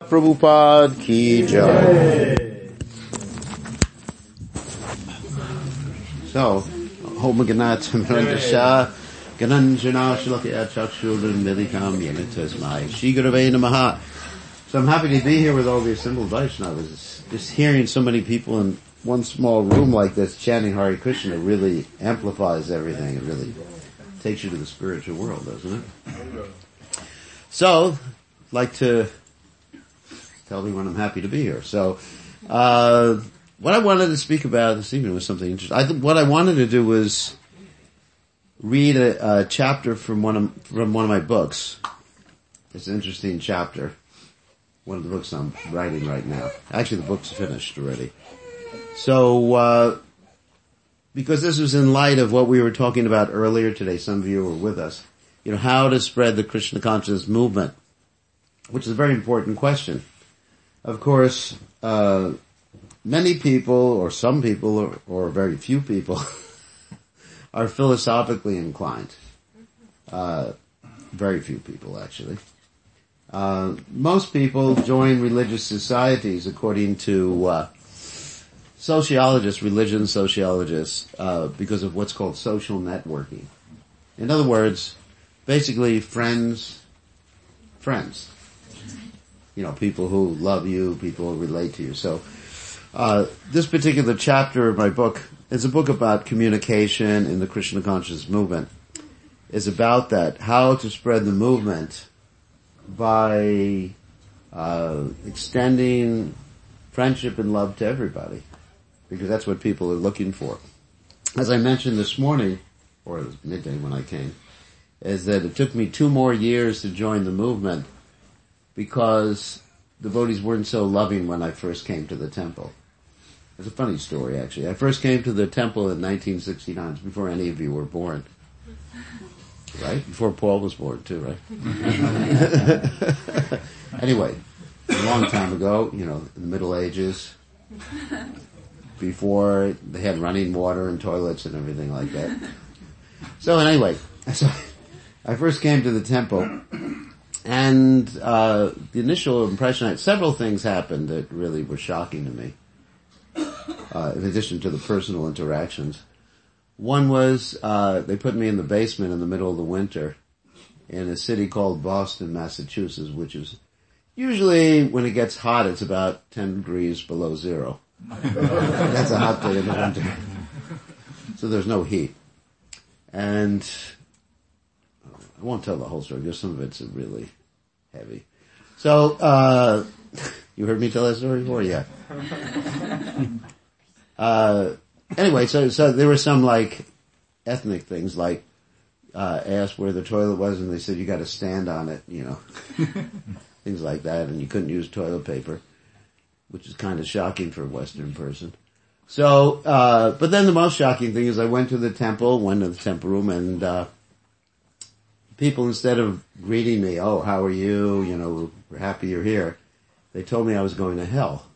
Prabhupada ki jai. So, Om Ganat Miranda Shah, Gananjana Shalakya Chakshurun Milikam Yenitasmai, Shigurave Namaha. So I'm happy to be here with all the assembled Vaishnavas. Just hearing so many people in one small room like this chanting Hare Krishna really amplifies everything. It really takes you to the spiritual world, doesn't it? So, I'd like to tell everyone I'm happy to be here. So, what I wanted to speak about this evening was something interesting. What I wanted to do was read a chapter from one of my books. It's an interesting chapter. One of the books I'm writing right now. Actually, the book's finished already. So, because this was in light of what we were talking about earlier today, some of you were with us, how to spread the Krishna consciousness movement, which is a very important question. Of course, many people, or some people, or very few people, are philosophically inclined. Very few people, actually. Most people join religious societies according to religion sociologists, because of what's called social networking. In other words, basically friends. People who love you, people who relate to you. So, this particular chapter of my book is a book about communication in the Krishna consciousness movement. It's about that, how to spread the movement by extending friendship and love to everybody, because that's what people are looking for. As I mentioned this morning, or it was midday when I came, is that it took me 2 more years to join the movement because devotees weren't so loving when I first came to the temple. It's a funny story, actually. I first came to the temple in 1969, before any of you were born. Right? Before Paul was born, too, right? Anyway, a long time ago, in the Middle Ages, before they had running water and toilets and everything like that. So anyway, I first came to the temple, and the initial impression, several things happened that really were shocking to me, in addition to the personal interactions. One was, they put me in the basement in the middle of the winter in a city called Boston, Massachusetts, which is usually, when it gets hot, it's about 10 degrees below zero. That's a hot day in the winter. So there's no heat. And I won't tell the whole story because some of it's really heavy. So, you heard me tell that story before? Yeah. Anyway, so there were some ethnic things asked where the toilet was and they said you gotta stand on it, things like that, and you couldn't use toilet paper, which is kind of shocking for a Western person. So, but then the most shocking thing is I went to the temple room, and people, instead of greeting me, "Oh, how are you? We're happy you're here," they told me I was going to hell.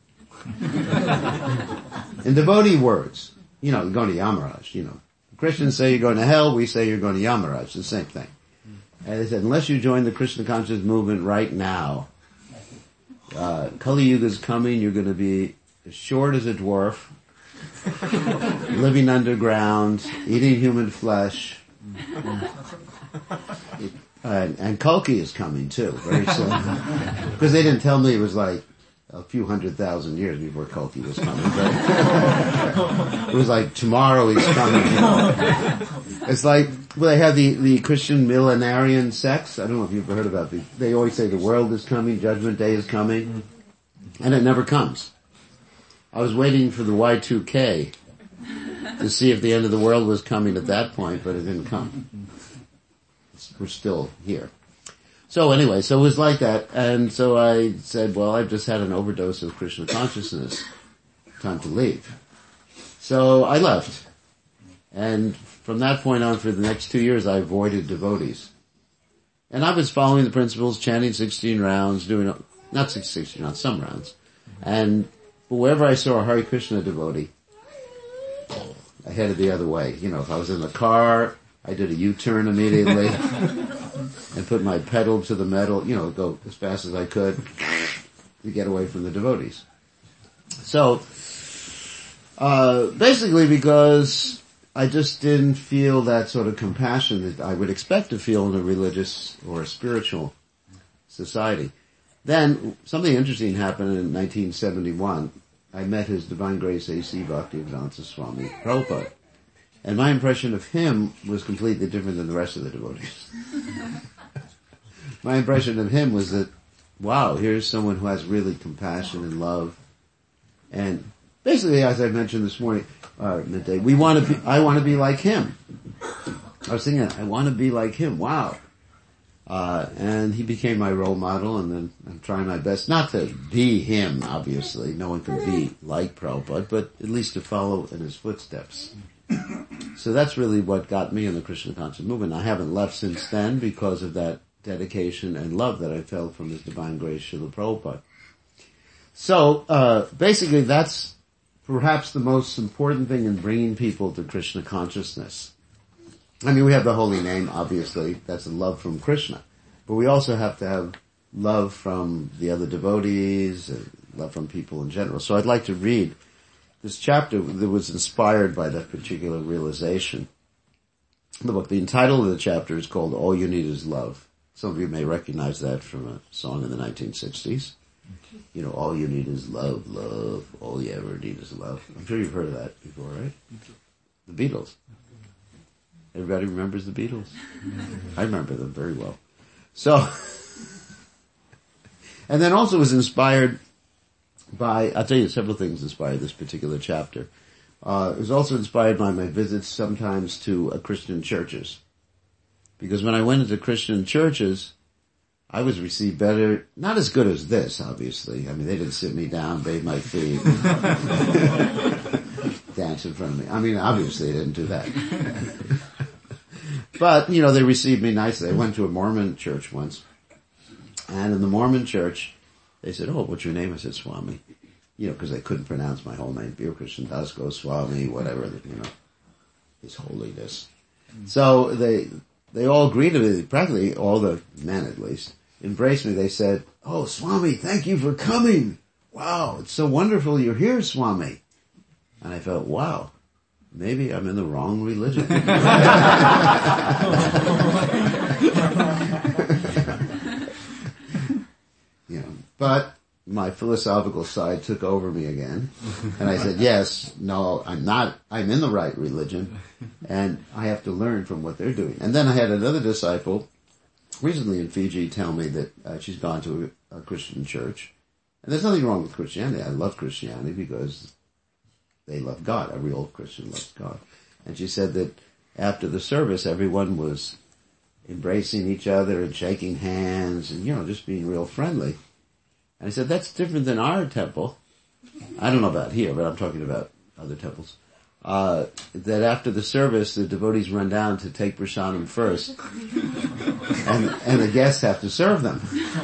In devotee words, you're going to Yamaraj, Christians say you're going to hell, we say you're going to Yamaraj, it's the same thing. And they said, unless you join the Krishna consciousness movement right now, Kali Yuga is coming, you're going to be as short as a dwarf, living underground, eating human flesh, and Kalki is coming too, very soon. Because they didn't tell me it was a few 100,000 years before Kalki was coming. But it was tomorrow he's coming. It's they have the Christian millenarian sects. I don't know if you've heard about these. They always say the world is coming, Judgment Day is coming, and it never comes. I was waiting for the Y2K to see if the end of the world was coming at that point, but it didn't come. We're still here. So anyway, so it was like that, and so I said, well, I've just had an overdose of Krishna consciousness. Time to leave. So I left. And from that point on, for the next 2 years, I avoided devotees. And I was following the principles, chanting 16 rounds, not 16 rounds, some rounds. And wherever I saw a Hare Krishna devotee, I headed the other way. If I was in the car, I did a U-turn immediately. And put my pedal to the metal, go as fast as I could. to get away from the devotees. So, basically because I just didn't feel that sort of compassion that I would expect to feel in a religious or a spiritual society. Then, something interesting happened in 1971. I met His Divine Grace A.C. Bhaktivedanta Swami Prabhupada. And my impression of him was completely different than the rest of the devotees. My impression of him was that, wow, here's someone who has really compassion and love. And basically, as I mentioned this morning, midday, I want to be like him. I was thinking, I want to be like him. Wow. And he became my role model, and then I'm trying my best not to be him, obviously. No one can be like Prabhupada, but at least to follow in his footsteps. So that's really what got me in the Krishna conscious movement. I haven't left since then because of that dedication and love that I felt from His Divine Grace Srila Prabhupada. So, basically that's perhaps the most important thing in bringing people to Krishna consciousness. I mean, we have the holy name, obviously. That's a love from Krishna. But we also have to have love from the other devotees, love from people in general. So I'd like to read this chapter that was inspired by that particular realization. The book, the title of the chapter is called All You Need Is Love. Some of you may recognize that from a song in the 1960s. You know, all you need is love, love. All you ever need is love. I'm sure you've heard of that before, right? The Beatles. Everybody remembers the Beatles? I remember them very well. So, and then also was inspired by, I'll tell you several things inspired this particular chapter. It was also inspired by my visits sometimes to Christian churches. Because when I went into Christian churches, I was received better, not as good as this, obviously. I mean, they didn't sit me down, bathe my feet, dance in front of me. I mean, obviously they didn't do that. But, you know, they received me nicely. I went to a Mormon church once, and in the Mormon church, they said, oh, what's your name? I said, Swami. You know, because they couldn't pronounce my whole name. Bir Krishna Das Goswami, whatever, you know, His Holiness. So they all greeted me, practically all the men at least, embraced me. They said, oh, Swami, thank you for coming. Wow, it's so wonderful you're here, Swami. And I felt, wow, maybe I'm in the wrong religion. You know, but my philosophical side took over me again. And I said, yes, no, I'm not, I'm in the right religion. And I have to learn from what they're doing. And then I had another disciple recently in Fiji tell me that she's gone to a Christian church. And there's nothing wrong with Christianity. I love Christianity because they love God. A real Christian loves God. And she said that after the service, everyone was embracing each other and shaking hands and, you know, just being real friendly. And I said, that's different than our temple. I don't know about here, but I'm talking about other temples. That after the service, the devotees run down to take prasadam first, and the guests have to serve them.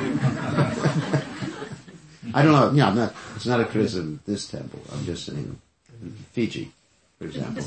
I don't know, yeah, it's not a criticism of this temple. I'm just saying, Fiji, for example.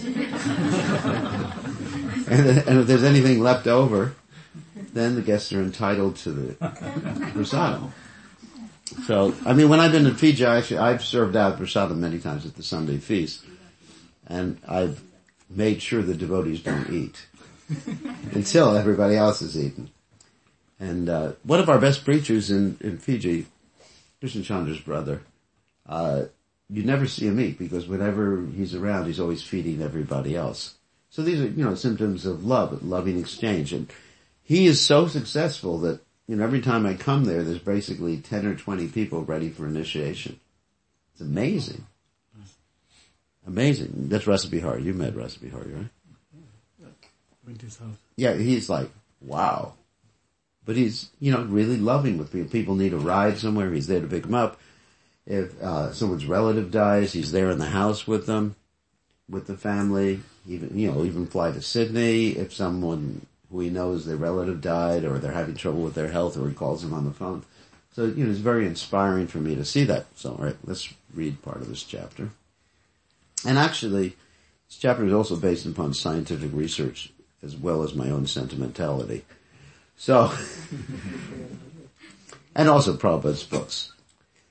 And if there's anything left over, then the guests are entitled to the prasadam. So, I mean, when I've been in Fiji, I've served out prasadam many times at the Sunday feast. And I've made sure the devotees don't eat until everybody else has eaten. And one of our best preachers in Fiji, Krishna Chandra's brother, you never see him eat because whenever he's around, he's always feeding everybody else. So these are, you know, symptoms of love, loving exchange. And he is so successful that, you know, every time I come there, there's basically 10 or 20 people ready for initiation. It's amazing. Amazing. That's Rasa Bihari. You met Rasa Bihari, right? Went to his house. Yeah, he's like, wow. But he's, you know, really loving with people. People need a ride somewhere, he's there to pick them up. If someone's relative dies, he's there in the house with them, with the family. Even fly to Sydney if someone who he knows their relative died or they're having trouble with their health or he calls them on the phone. So, you know, it's very inspiring for me to see that. So, all right, let's read part of this chapter. And actually, this chapter is also based upon scientific research as well as my own sentimentality. So, and also Prabhupada's books.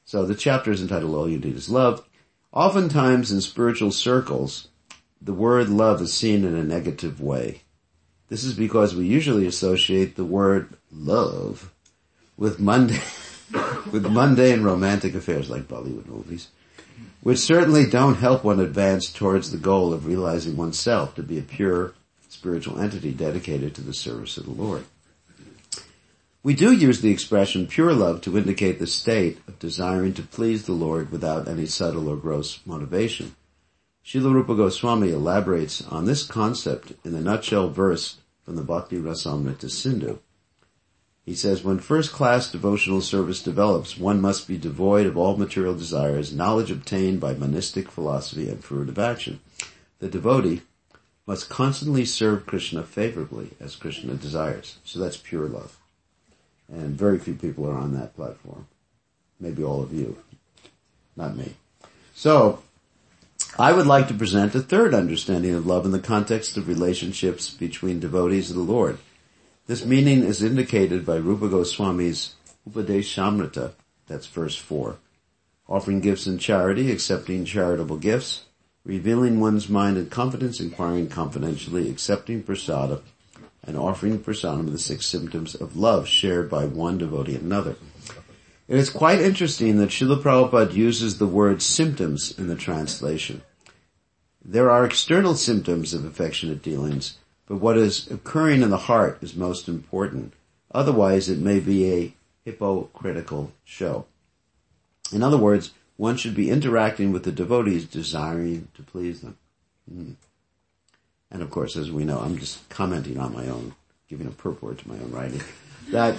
So the chapter is entitled All You Need Is Love. Oftentimes in spiritual circles, the word love is seen in a negative way. This is because we usually associate the word love with mundane romantic affairs like Bollywood movies, which certainly don't help one advance towards the goal of realizing oneself to be a pure spiritual entity dedicated to the service of the Lord. We do use the expression pure love to indicate the state of desiring to please the Lord without any subtle or gross motivation. Srila Rupa Goswami elaborates on this concept in the nutshell verse from the Bhakti Rasamrita Sindhu. He says, when first-class devotional service develops, one must be devoid of all material desires, knowledge obtained by monistic philosophy and fruitive action. The devotee must constantly serve Krishna favorably as Krishna desires. So that's pure love. And very few people are on that platform. Maybe all of you. Not me. So, I would like to present a third understanding of love in the context of relationships between devotees of the Lord. This meaning is indicated by Rupa Goswami's Upadeshamrita, that's verse 4. Offering gifts in charity, accepting charitable gifts, revealing one's mind in confidence, inquiring confidentially, accepting prasada, and offering prasadam, the 6 symptoms of love shared by one devotee and another. It is quite interesting that Srila Prabhupada uses the word symptoms in the translation. There are external symptoms of affectionate dealings, but what is occurring in the heart is most important. Otherwise, it may be a hypocritical show. In other words, one should be interacting with the devotees desiring to please them. And of course, as we know, I'm just commenting on my own, giving a purport to my own writing. That,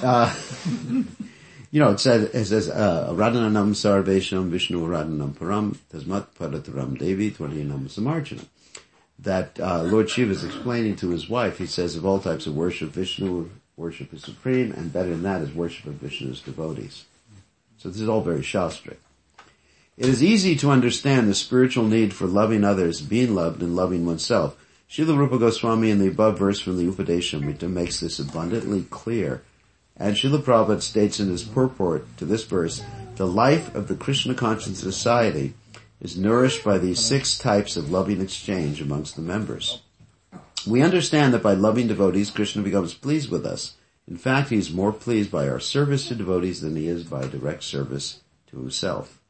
it says, Radhananam Sarvesham Vishnu Radhanam Param Tasmat Parataram Devi Tvarinam Samarchanam. That, Lord Shiva is explaining to his wife, he says, of all types of worship, Vishnu worship is supreme, and better than that is worship of Vishnu's devotees. So this is all very Shastric. It is easy to understand the spiritual need for loving others, being loved, and loving oneself. Srila Rupa Goswami in the above verse from the Upadeshamrita makes this abundantly clear. And Srila Prabhupada states in his purport to this verse, the life of the Krishna conscious society is nourished by these 6 types of loving exchange amongst the members. We understand that by loving devotees, Krishna becomes pleased with us. In fact, he is more pleased by our service to devotees than he is by direct service to himself.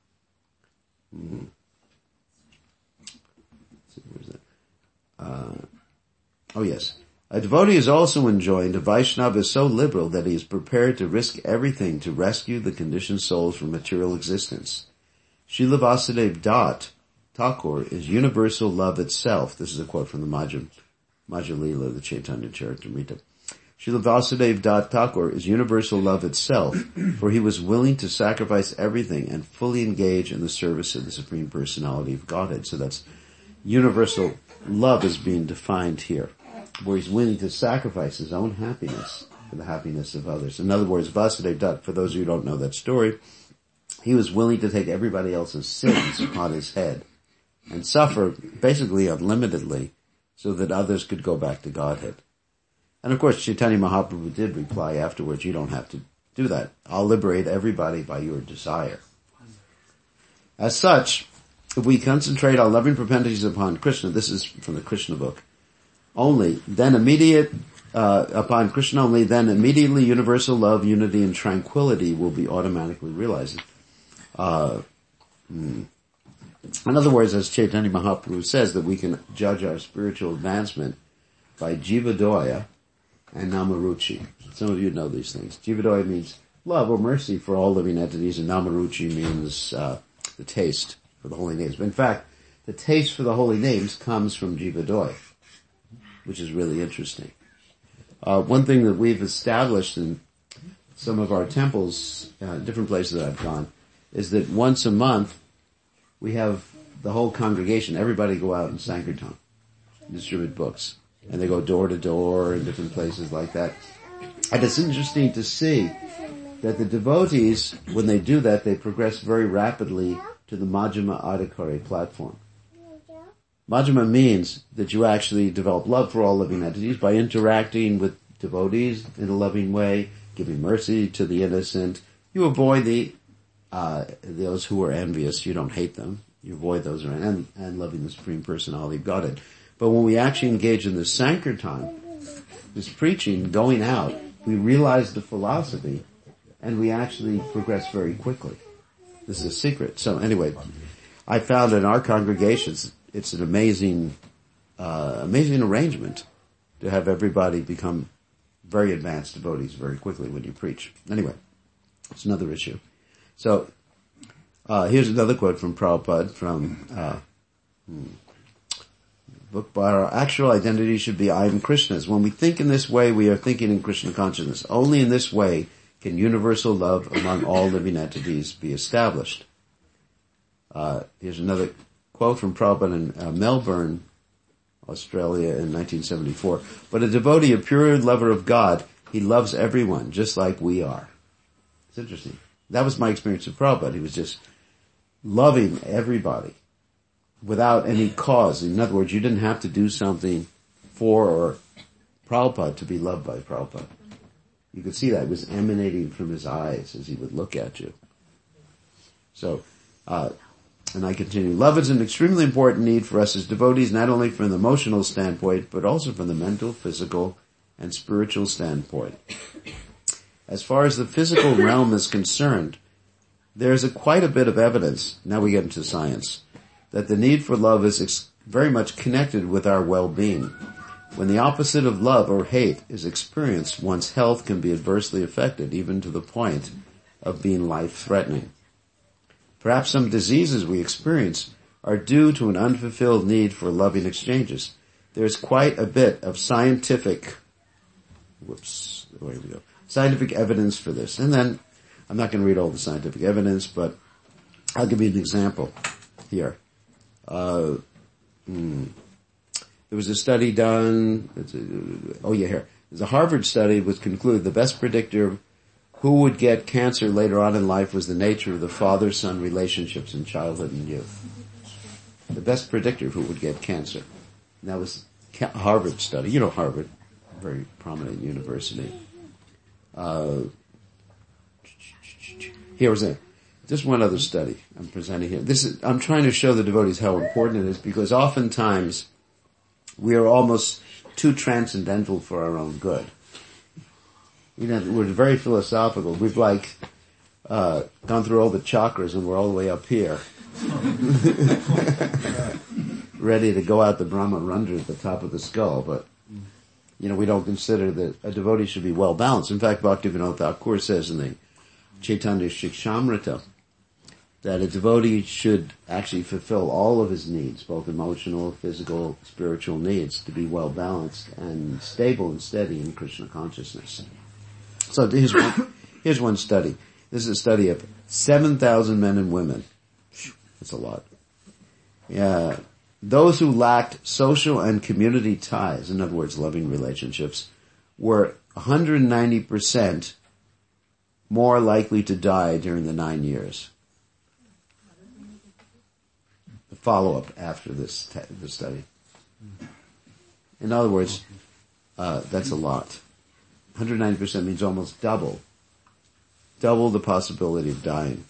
Yes. A devotee is also enjoined. A Vaishnava is so liberal that he is prepared to risk everything to rescue the conditioned souls from material existence. Srila Vasudeva Dutt Thakur is universal love itself. This is a quote from the Madhya Lila, the Chaitanya Charitamrita. Srila Vasudeva Dutt Thakur is universal love itself, for he was willing to sacrifice everything and fully engage in the service of the Supreme Personality of Godhead. So that's universal love is being defined here, where he's willing to sacrifice his own happiness for the happiness of others. In other words, Vasudeva Dutt, for those of you who don't know that story, he was willing to take everybody else's sins upon his head and suffer basically unlimitedly so that others could go back to Godhead. And of course, Chaitanya Mahaprabhu did reply afterwards, you don't have to do that. I'll liberate everybody by your desire. As such, if we concentrate our loving propensities upon Krishna, this is from the Krishna book, upon Krishna only, then immediately universal love, unity, and tranquility will be automatically realized. In other words, as Chaitanya Mahaprabhu says, that we can judge our spiritual advancement by Jivadoya and Namaruchi. Some of you know these things. Jivadoya means love or mercy for all living entities, and Namaruchi means the taste for the holy names. But in fact, the taste for the holy names comes from Jivadoya, which is really interesting. One thing that we've established in some of our temples, different places that I've gone, is that once a month we have the whole congregation, everybody go out in Sankirtan, distribute books, and they go door to door in different places like that. And it's interesting to see that the devotees, when they do that, they progress very rapidly to the Majjhima Adhikari platform. Majjhima means that you actually develop love for all living entities by interacting with devotees in a loving way, giving mercy to the innocent. You avoid the those who are envious, you don't hate them. You avoid those around, and loving the Supreme Personality of Godhead. But when we actually engage in the Sankirtan, this preaching, going out, we realize the philosophy, and we actually progress very quickly. This is a secret. So anyway, I found in our congregations, it's an amazing arrangement to have everybody become very advanced devotees very quickly when you preach. Anyway, it's another issue. So, here's another quote from Prabhupada from, book by our actual identity should be I am Krishna's. When we think in this way, we are thinking in Krishna consciousness. Only in this way can universal love among all living entities be established. Here's another quote from Prabhupada in Melbourne, Australia in 1974. But a devotee, a pure lover of God, he loves everyone just like we are. It's interesting. That was my experience with Prabhupada. He was just loving everybody without any cause. In other words, you didn't have to do something for or Prabhupada to be loved by Prabhupada. You could see that. It was emanating from his eyes as he would look at you. So, and I continue. Love is an extremely important need for us as devotees, not only from the emotional standpoint, but also from the mental, physical, and spiritual standpoint. As far as the physical realm is concerned, there's quite a bit of evidence, now we get into science, that the need for love is very much connected with our well-being. When the opposite of love or hate is experienced, one's health can be adversely affected, even to the point of being life-threatening. Perhaps some diseases we experience are due to an unfulfilled need for loving exchanges. There's quite a bit of scientific evidence for this. And then, I'm not going to read all the scientific evidence, but I'll give you an example here. There was a study done, here. There's a Harvard study which concluded the best predictor who would get cancer later on in life was the nature of the father-son relationships in childhood and youth. The best predictor of who would get cancer. And that was a Harvard study. You know Harvard, very prominent university. Here was just one other study I'm presenting here. I'm trying to show the devotees how important it is because oftentimes we are almost too transcendental for our own good. We're very philosophical. We've gone through all the chakras and we're all the way up here. Ready to go out the Brahma Randra at the top of the skull, but we don't consider that a devotee should be well balanced. In fact, Bhaktivinoda Thakur says in the Chaitanya Shikshamrita that a devotee should actually fulfill all of his needs, both emotional, physical, spiritual needs, to be well balanced and stable and steady in Krishna consciousness. So here's one study. This is a study of 7,000 men and women. That's a lot. Yeah. Those who lacked social and community ties, in other words, loving relationships, were 190% more likely to die during the 9 years. The follow-up after this study. In other words, that's a lot. 190% means almost double the possibility of dying.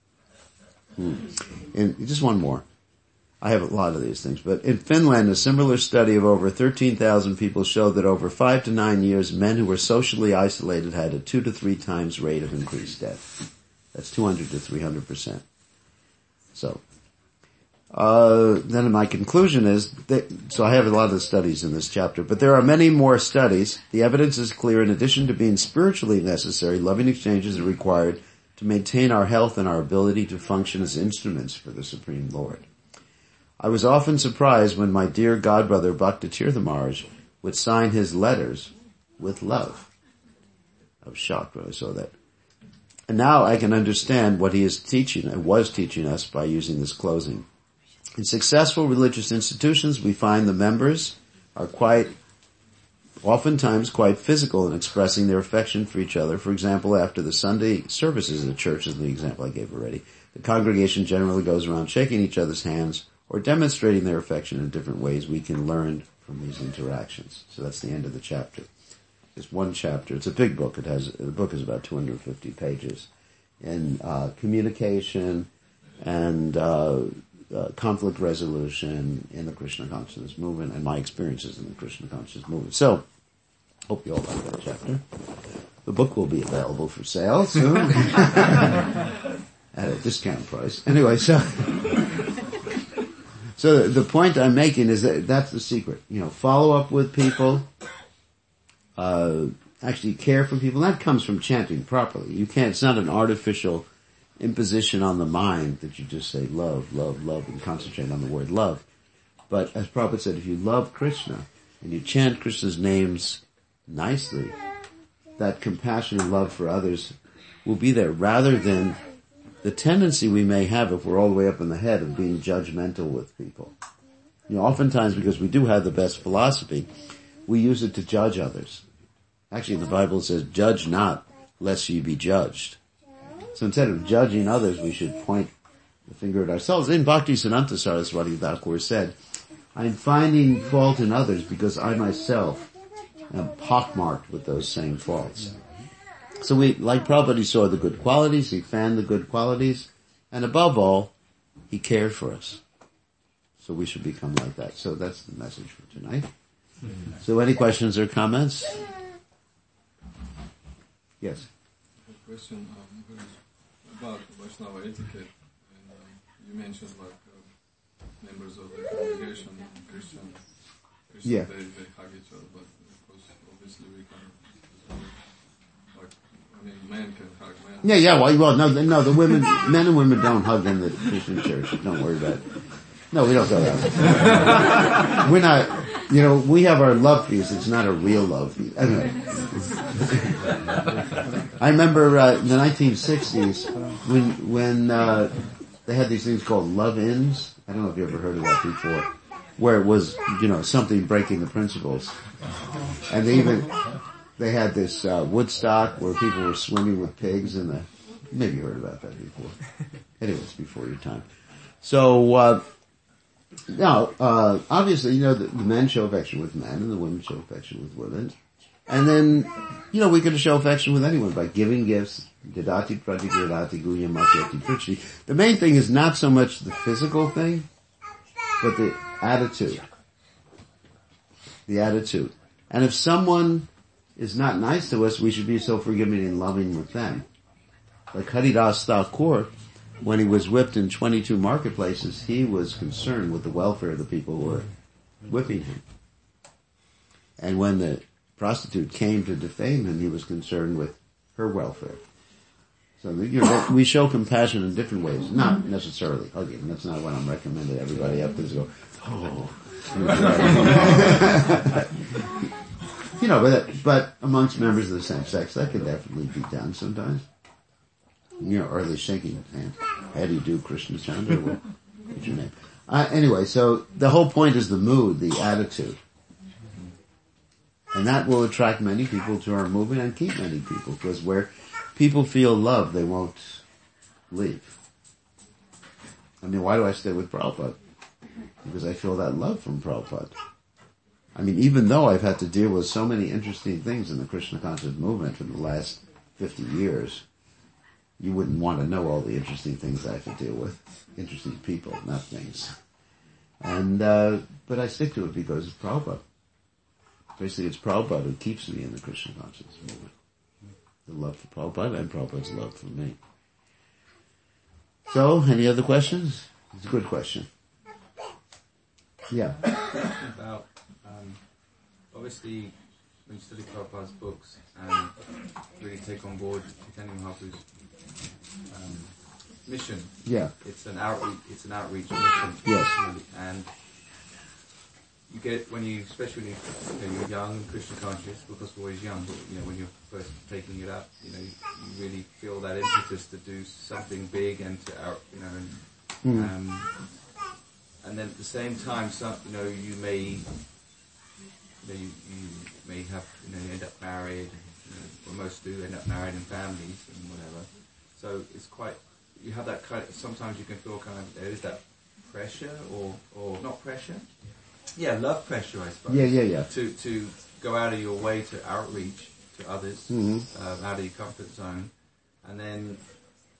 And just one more. I have a lot of these things, but in Finland, a similar study of over 13,000 people showed that over 5 to 9 years, men who were socially isolated had a 2 to 3 times rate of increased death. That's 200 to 300%. So, then my conclusion is so I have a lot of the studies in this chapter, but there are many more studies. The evidence is clear. In addition to being spiritually necessary, loving exchanges are required to maintain our health and our ability to function as instruments for the Supreme Lord. I was often surprised when my dear godbrother Bhaktitirtha Maharaj would sign his letters with love. I was shocked when I saw that. And now I can understand what he is teaching and was teaching us by using this closing. In successful religious institutions, we find the members are oftentimes quite physical in expressing their affection for each other. For example, after the Sunday services in the church, is the example I gave already, the congregation generally goes around shaking each other's hands or demonstrating their affection in different ways. We can learn from these interactions. So that's the end of the chapter. It's one chapter. It's a big book. The book is about 250 pages. in communication and conflict resolution in the Krishna consciousness movement, and my experiences in the Krishna consciousness movement. So, hope you all like that chapter. The book will be available for sale soon at a discount price. Anyway, so the point I'm making is that that's the secret. Follow up with people, actually care for people. That comes from chanting properly. It's not an artificial imposition on the mind that you just say love, love, love and concentrate on the word love. But as Prabhupada said, if you love Krishna and you chant Krishna's names nicely, that compassion and love for others will be there, rather than the tendency we may have if we're all the way up in the head of being judgmental with people. Oftentimes, because we do have the best philosophy, we use it to judge others. Actually, the Bible says, judge not, lest ye be judged. So instead of judging others, we should point the finger at ourselves. In Bhaktisiddhanta Saraswati Thakur said, I'm finding fault in others because I myself am pockmarked with those same faults. So like Prabhupada, he saw the good qualities, he fanned the good qualities, and above all, he cared for us. So we should become like that. So that's the message for tonight. So any questions or comments? Yes? A question about Vaishnava etiquette. And, you mentioned members of the congregation, Christian, Yeah. they hug each other, but of course, obviously we can, men can hug men. Yeah, well, no, the women, men and women don't hug in the Christian church. Don't worry about it. No, we don't go that way. We're not, we have our love feast. It's not a real love feast. Anyway. I remember, in the 1960s, when they had these things called love-ins. I don't know if you ever heard of that before. Where it was, something breaking the principles. And they had this, Woodstock where people were swimming with pigs maybe you heard about that before. Anyway, it's before your time. So, obviously, the men show affection with men and the women show affection with women. And then, we can show affection with anyone by giving gifts. Didati pratigradati guyamatyati prichti. The main thing is not so much the physical thing, but the attitude. The attitude. And if someone is not nice to us, we should be so forgiving and loving with them. Like Haridas Thakur, when he was whipped in 22 marketplaces, he was concerned with the welfare of the people who were whipping him. And when the prostitute came to defame him, he was concerned with her welfare. So, we show compassion in different ways, not necessarily hugging. That's not what I'm recommending everybody up to go, oh. But amongst members of the same sex, that can definitely be done sometimes. Or at least shaking hands. How do you do, Krishna Chandra? What's your name? Anyway, so the whole point is the mood, the attitude. And that will attract many people to our movement and keep many people, because where people feel love, they won't leave. Why do I stay with Prabhupada? Because I feel that love from Prabhupada. Even though I've had to deal with so many interesting things in the Krishna conscious movement for the last 50 years, you wouldn't want to know all the interesting things I have to deal with. Interesting people, not things. And, but I stick to it because it's Prabhupada. Basically, it's Prabhupada who keeps me in the Krishna consciousness movement. The love for Prabhupada and Prabhupada's love for me. So, any other questions? It's a good question. Yeah. About, obviously, when you study Prabhupada's books and really take on board Chaitanya Mahaprabhu's mission. Yeah. It's an outreach mission. Yes. And you get, especially when you're young and Krishna conscious, because we're always young, but when you're first taking it up, you really feel that impetus to do something big and to and then at the same time, you may have, you end up married, well, most do end up married in families and whatever. So it's quite, you have that kind of, sometimes you can feel there is that pressure or not pressure? Yeah, love pressure, I suppose. Yeah. To go out of your way to outreach to others, out of your comfort zone. And then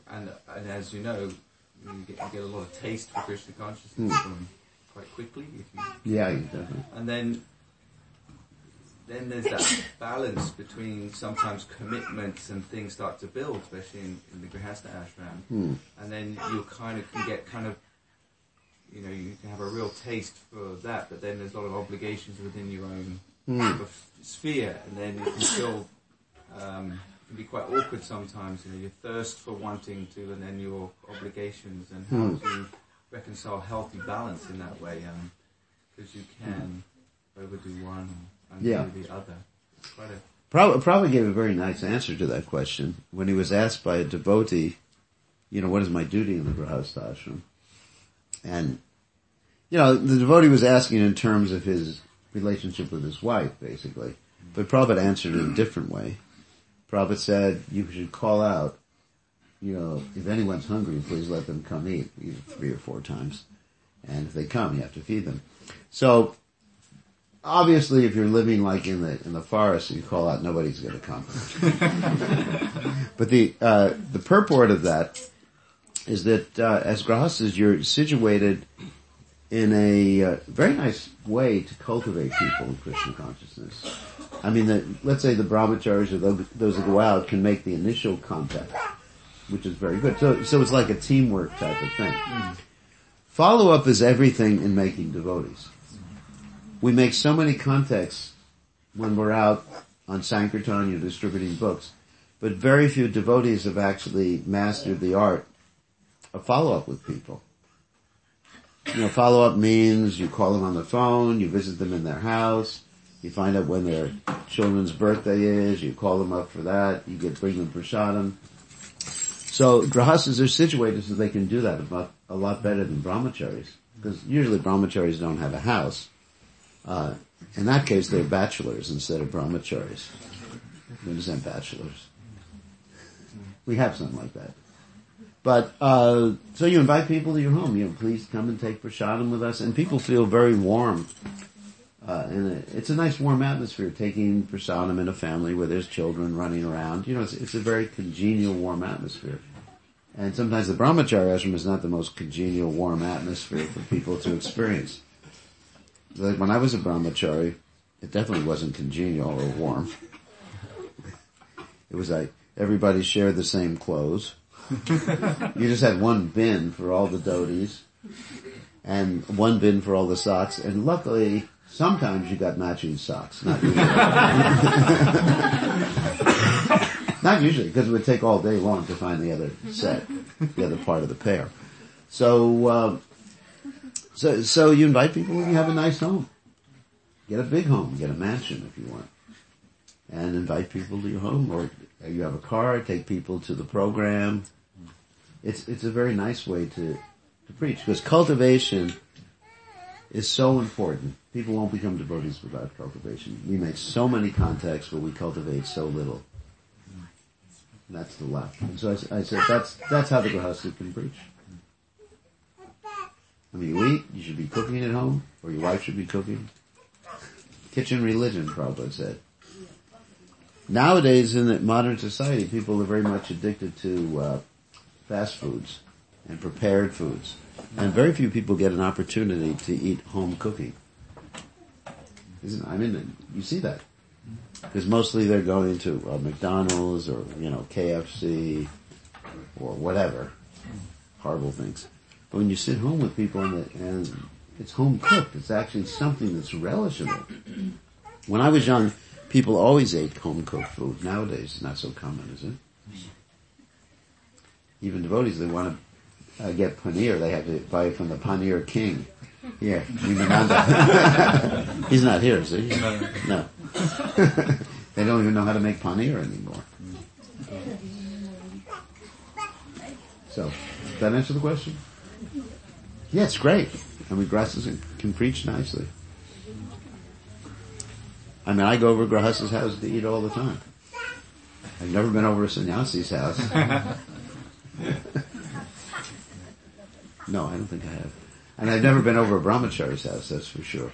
and as you know, you get a lot of taste for Krishna consciousness from quite quickly. Yeah, definitely. And then there's that balance between sometimes commitments and things start to build, especially in the Grihastha ashram. And then you can get you can have a real taste for that, but then there's a lot of obligations within your own sort of sphere, and then you can still can be quite awkward sometimes. Your thirst for wanting to, and then your obligations, and how to reconcile healthy balance in that way, because you can overdo one and do the other. It's quite a Prabhupada gave a very nice answer to that question when he was asked by a devotee, what is my duty in the Grihastha ashram? And, the devotee was asking in terms of his relationship with his wife, basically. But Prabhupada answered it in a different way. Prabhupada said, you should call out, if anyone's hungry, please let them come eat, 3 or 4 times. And if they come, you have to feed them. So, obviously, if you're living like in the forest and you call out, nobody's going to come. But the purport of that is that as grahastas, you're situated in a very nice way to cultivate people in Krishna consciousness. I mean, let's say the brahmacharis or those that go out can make the initial contact, which is very good. So it's like a teamwork type of thing. Follow-up is everything in making devotees. We make so many contacts when we're out on Sankirtan, you're distributing books, but very few devotees have actually mastered the art of follow-up with people. Follow-up means you call them on the phone, you visit them in their house, you find out when their children's birthday is, you call them up for that, you bring them prasadam. So grahastas are situated so they can do that a lot better than brahmacharis, because usually brahmacharis don't have a house. In that case, they're bachelors instead of brahmacharis. We understand bachelors. We have something like that. But, so you invite people to your home. Please come and take prasadam with us. And people feel very warm. And it's a nice warm atmosphere, taking prasadam in a family where there's children running around. It's a very congenial, warm atmosphere. And sometimes the brahmachari ashram is not the most congenial, warm atmosphere for people to experience. Like when I was a brahmachari, it definitely wasn't congenial or warm. It was like everybody shared the same clothes. You just had one bin for all the dhotis and one bin for all the socks, and luckily sometimes you got matching socks. Not usually. Not usually, because it would take all day long to find the other set, the other part of the pair. So you invite people and you have a nice home. Get a big home, get a mansion if you want. And invite people to your home, or you have a car, take people to the program. It's a very nice way to preach, because cultivation is so important. People won't become devotees without cultivation. We make so many contacts, but we cultivate so little. And that's the left. And so I said that's how the grahasta can preach. You eat, you should be cooking at home, or your wife should be cooking. Kitchen religion, Prabhupada said. Nowadays, in the modern society, people are very much addicted to fast foods and prepared foods. And very few people get an opportunity to eat home cooking. You see that. Because mostly they're going to McDonald's or, KFC or whatever. Horrible things. But when you sit home with people and it's home cooked, it's actually something that's relishable. When I was young, people always ate home cooked food. Nowadays, it's not so common, is it? Even devotees, they want to get paneer, they have to buy it from the Paneer King. Yeah, Vimananda. He's not here, is he? No. They don't even know how to make paneer anymore. So, does that answer the question? Yeah, it's great. Grahastas can preach nicely. I go over Grahasta's house to eat all the time. I've never been over a sannyasi's house. No, I don't think I have. And I've never been over a brahmachari's house, that's for sure.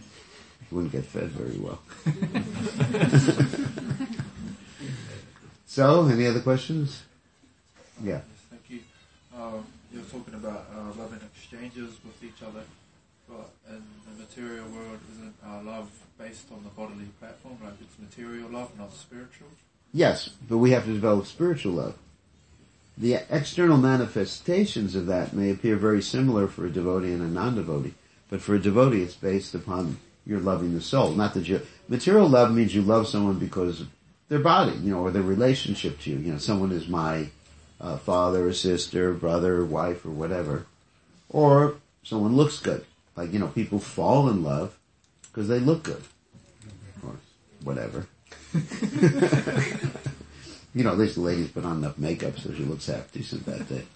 Wouldn't get fed very well. So, any other questions? Yeah. Thank you. You're talking about loving exchanges with each other, but in the material world, isn't our love based on the bodily platform? Like it's material love, not spiritual? Yes, but we have to develop spiritual love. The external manifestations of that may appear very similar for a devotee and a non-devotee, but for a devotee it's based upon your loving the soul, not that you... Material love means you love someone because of their body, or their relationship to you. Someone is my father or sister, brother, wife, or whatever. Or someone looks good. Like, people fall in love because they look good. Or whatever. At least the lady's put on enough makeup so she looks half decent that day.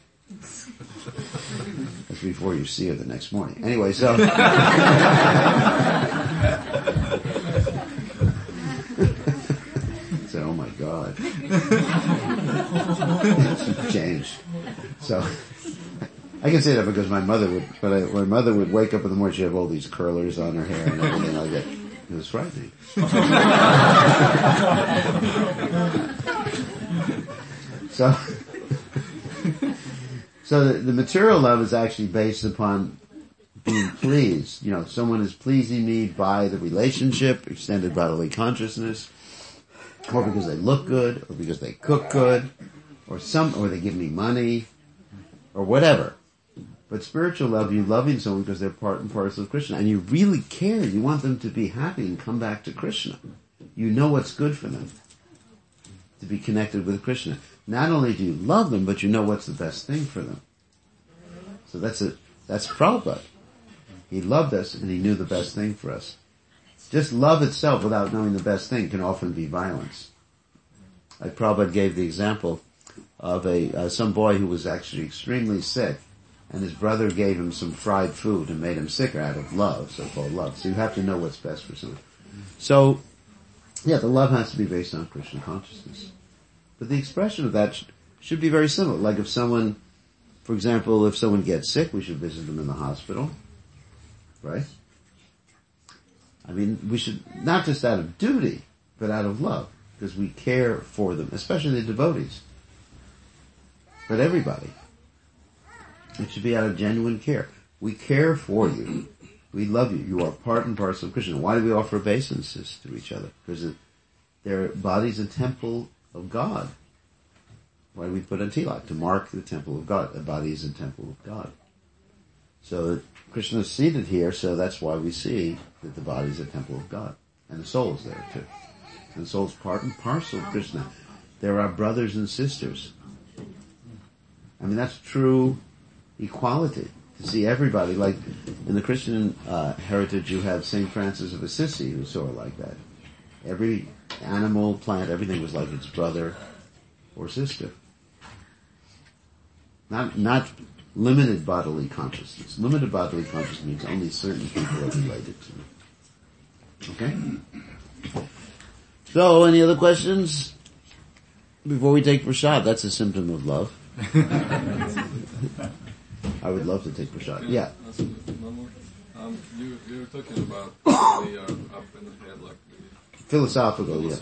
That's before you see her the next morning. Anyway, so... So, oh my God. It's changed. So, I can say that because my mother would wake up in the morning, she'd have all these curlers on her hair and everything like that. It was frightening. So the material love is actually based upon being pleased. Someone is pleasing me by the relationship, extended bodily consciousness, or because they look good, or because they cook good, or they give me money, or whatever. But spiritual love, you're loving someone because they're part and parcel of Krishna, and you really care. You want them to be happy and come back to Krishna. You know what's good for them, to be connected with Krishna. Not only do you love them, but you know what's the best thing for them. So that's Prabhupada. He loved us and he knew the best thing for us. Just love itself without knowing the best thing can often be violence. Like Prabhupada gave the example of some boy who was actually extremely sick, and his brother gave him some fried food and made him sicker out of love, so-called love. So you have to know what's best for someone. So, yeah, the love has to be based on Krishna consciousness. But the expression of that should be very similar. Like if someone, for example, if someone gets sick, we should visit them in the hospital. Right? I mean, we should, not just out of duty, but out of love. Because we care for them, especially the devotees. But everybody. It should be out of genuine care. We care for you. We love you. You are part and parcel of Krishna. Why do we offer obeisances to each other? Because their body's a temple of God. Why do we put on tilak? To mark the temple of God. The body is a temple of God. So Krishna is seated here, so that's why we see that the body is a temple of God. And the soul is there too. And the soul is part and parcel of Krishna. There are brothers and sisters. I mean, that's true equality. To see everybody, like in the Christian heritage, you have St. Francis of Assisi, who's sort of like that. Every animal, plant, everything was like its brother or sister. Not limited bodily consciousness. Limited bodily consciousness means only certain people are related to it. Okay? So, any other questions? Before we take prasad, that's a symptom of love. I would love to take prasad. Yeah. One more. You were talking about the up in the head, like Philosophical, and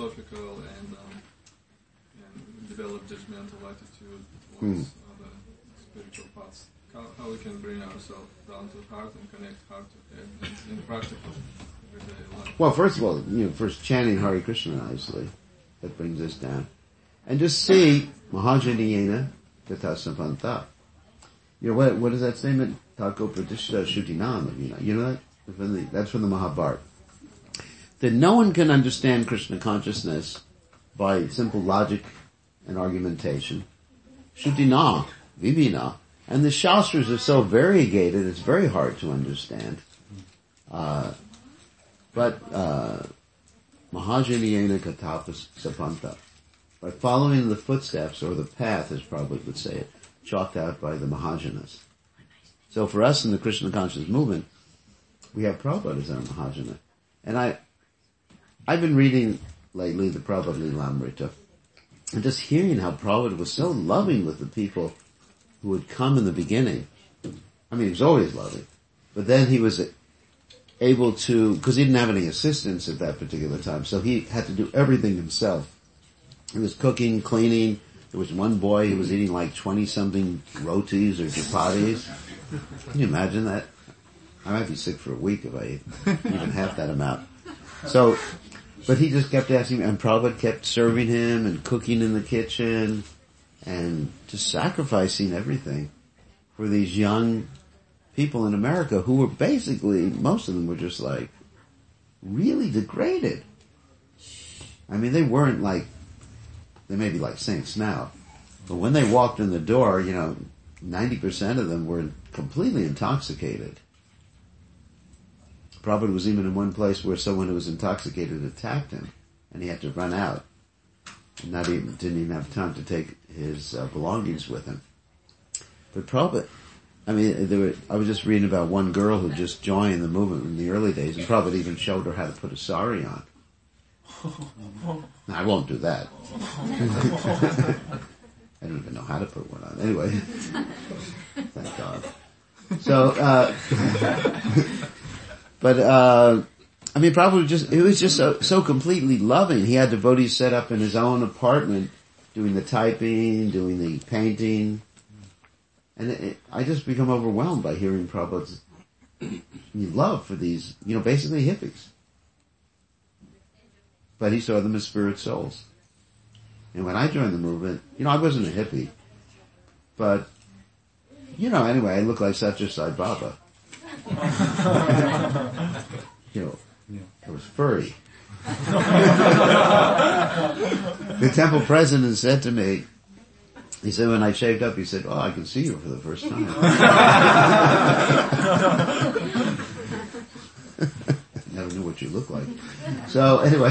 develop judgmental attitude towards other spiritual paths. How we can bring ourselves down to heart and connect heart to head in practical everyday life. Well, first of all, first chanting Hare Krishna nicely. That brings us down. And just see Mahajaniyena Tata Sampanta. What is that statement? Tako Pratishta Shutinam. You know that? That's from the Mahabharata. That no one can understand Krishna consciousness by simple logic and argumentation. Shutina, Vibhina. And the Shastras are so variegated, it's very hard to understand. But Mahajaniyena Katapa Sapanta. By following the footsteps, or the path, as Prabhupada would say it, chalked out by the Mahajanas. So for us in the Krishna consciousness movement, we have Prabhupada as our Mahajana. And I've been reading lately the Prabhupada Lilamrita, and just hearing how Prabhupada was so loving with the people who would come in the beginning. I mean, he was always loving. But then he was able to, because he didn't have any assistants at that particular time, so he had to do everything himself. He was cooking, cleaning. There was one boy who was eating like 20-something rotis or chapatis. Can you imagine that? I might be sick for a week if I ate even half that amount. So, but he just kept asking, and Prabhupada kept serving him and cooking in the kitchen and just sacrificing everything for these young people in America who were basically, most of them were just like, really degraded. I mean, they weren't like, they may be like saints now, but when they walked in the door, 90% of them were completely intoxicated. Prabhupada was even in one place where someone who was intoxicated attacked him, and he had to run out. And didn't even have time to take his belongings with him. But Prabhupada, I was just reading about one girl who just joined the movement in the early days, and Prabhupada even showed her how to put a sari on. Now, I won't do that. I don't even know how to put one on. Anyway, thank God. So, Prabhupada it was just so completely loving. He had devotees set up in his own apartment, doing the typing, doing the painting. And I just become overwhelmed by hearing Prabhupada's love for these, basically hippies. But he saw them as spirit souls. And when I joined the movement, I wasn't a hippie. But, anyway, I looked like Satya Sai Baba. I was furry. The temple president said to me, he said when I shaved up, he said, "Oh, I can see you for the first time." Never knew what you looked like. So anyway,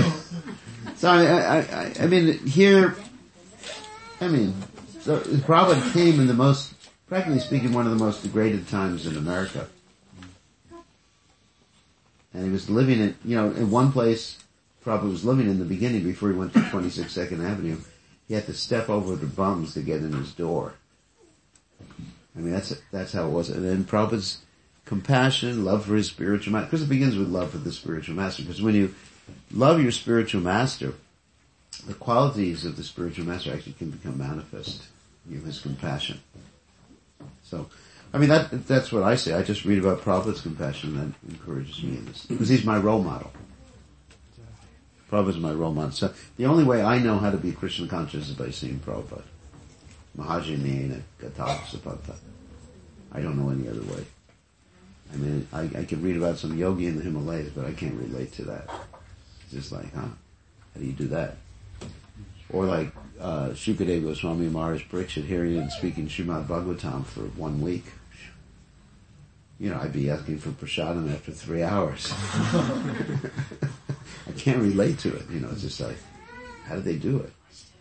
so Prabhupada came in the most, practically speaking, one of the most degraded times in America. And he was living in one place Prabhupada was living in the beginning before he went to 26 2nd Avenue. He had to step over the bums to get in his door. That's how it was. And then Prabhupada's compassion, love for his spiritual master, because it begins with love for the spiritual master. Because when you love your spiritual master, the qualities of the spiritual master actually can become manifest. His compassion. So, that's what I say. I just read about Prabhupada's compassion, and that encourages me in this. Because he's my role model. Prabhupada's my role model. So the only way I know how to be Krishna conscious is by seeing Prabhupada. Mahajana Gata Sapanta. I don't know any other way. I can read about some yogi in the Himalayas, but I can't relate to that. It's just like, how do you do that? Or like, Shukadeva Goswami Maharaj Parikshit hearing and speaking Srimad Bhagavatam for 1 week. I'd be asking for prasadam after 3 hours. I can't relate to it, it's just like, how did they do it?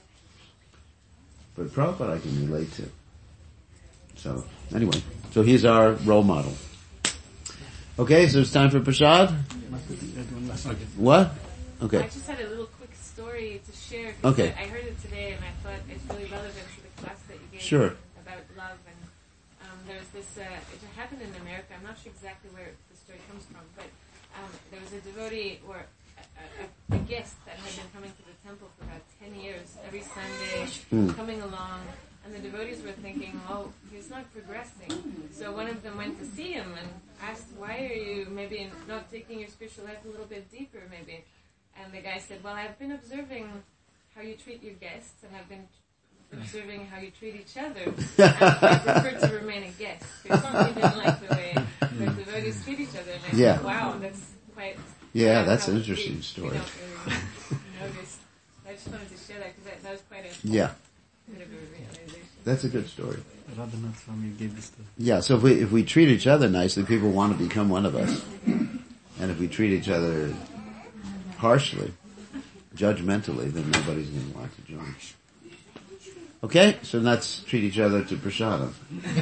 But Prabhupada I can relate to. So, anyway, he's our role model. Okay, so it's time for prasad? What? Okay. I just had a little quick story to share. Okay. I heard it today and I thought it's really relevant to the class that you gave. Sure. About love. And there's this, it happened in America. I'm not sure exactly where the story comes from, but there was a devotee or a guest that had been coming to the temple for about 10 years, every Sunday, coming along. And the devotees were thinking, well, he's not progressing. So one of them went to see him and asked, why are you maybe not taking your spiritual life a little bit deeper, maybe? And the guy said, well, I've been observing how you treat your guests, and I've been observing how you treat each other. And I prefer to remain a guest, because some people didn't like the way the devotees treat each other. And I thought, wow, that's quite... Yeah, that's an interesting story. We don't really notice. I just wanted to share that, because that was quite a... Yeah. Bit of a realization. That's a good story. Radhanath Swami gave this story. Yeah, so if we treat each other nicely, people want to become one of us. And if we treat each other harshly, judgmentally, then nobody's going to want to join. Okay, so let's treat each other to prasadam.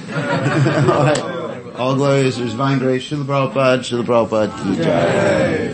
All right. All glories, there's divine grace. Srila Prabhupada, Ki Jai.